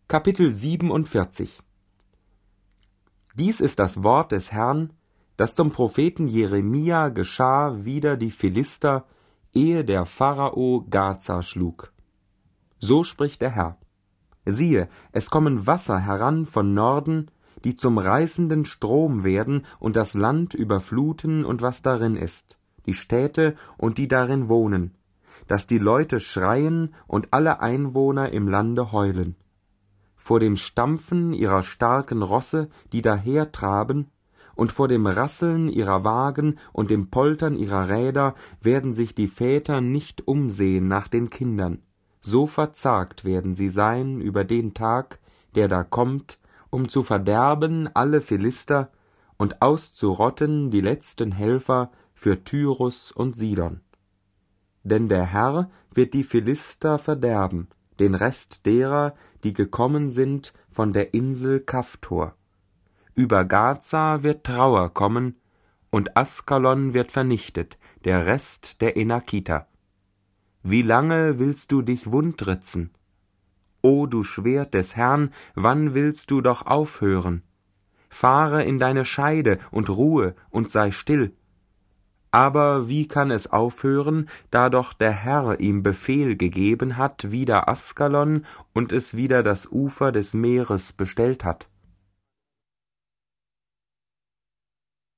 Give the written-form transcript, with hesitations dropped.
Kapitel 47. Dies ist das Wort des Herrn, das zum Propheten Jeremia geschah wider die Philister, ehe der Pharao Gaza schlug. So spricht der Herr: Siehe, es kommen Wasser heran von Norden, die zum reißenden Strom werden und das Land überfluten und was darin ist, die Städte und die darin wohnen, dass die Leute schreien und alle Einwohner im Lande heulen. Vor dem Stampfen ihrer starken Rosse, die dahertraben, und vor dem Rasseln ihrer Wagen und dem Poltern ihrer Räder werden sich die Väter nicht umsehen nach den Kindern. So verzagt werden sie sein über den Tag, der da kommt, um zu verderben alle Philister und auszurotten die letzten Helfer für Tyrus und Sidon. Denn der Herr wird die Philister verderben, den Rest derer, die gekommen sind von der Insel Kaftor. Über Gaza wird Trauer kommen, und Askalon wird vernichtet, der Rest der Enakiter. Wie lange willst du dich wundritzen? O du Schwert des Herrn, wann willst du doch aufhören? Fahre in deine Scheide und ruhe und sei still. Aber wie kann es aufhören, da doch der Herr ihm Befehl gegeben hat wider Askalon und es wider das Ufer des Meeres bestellt hat?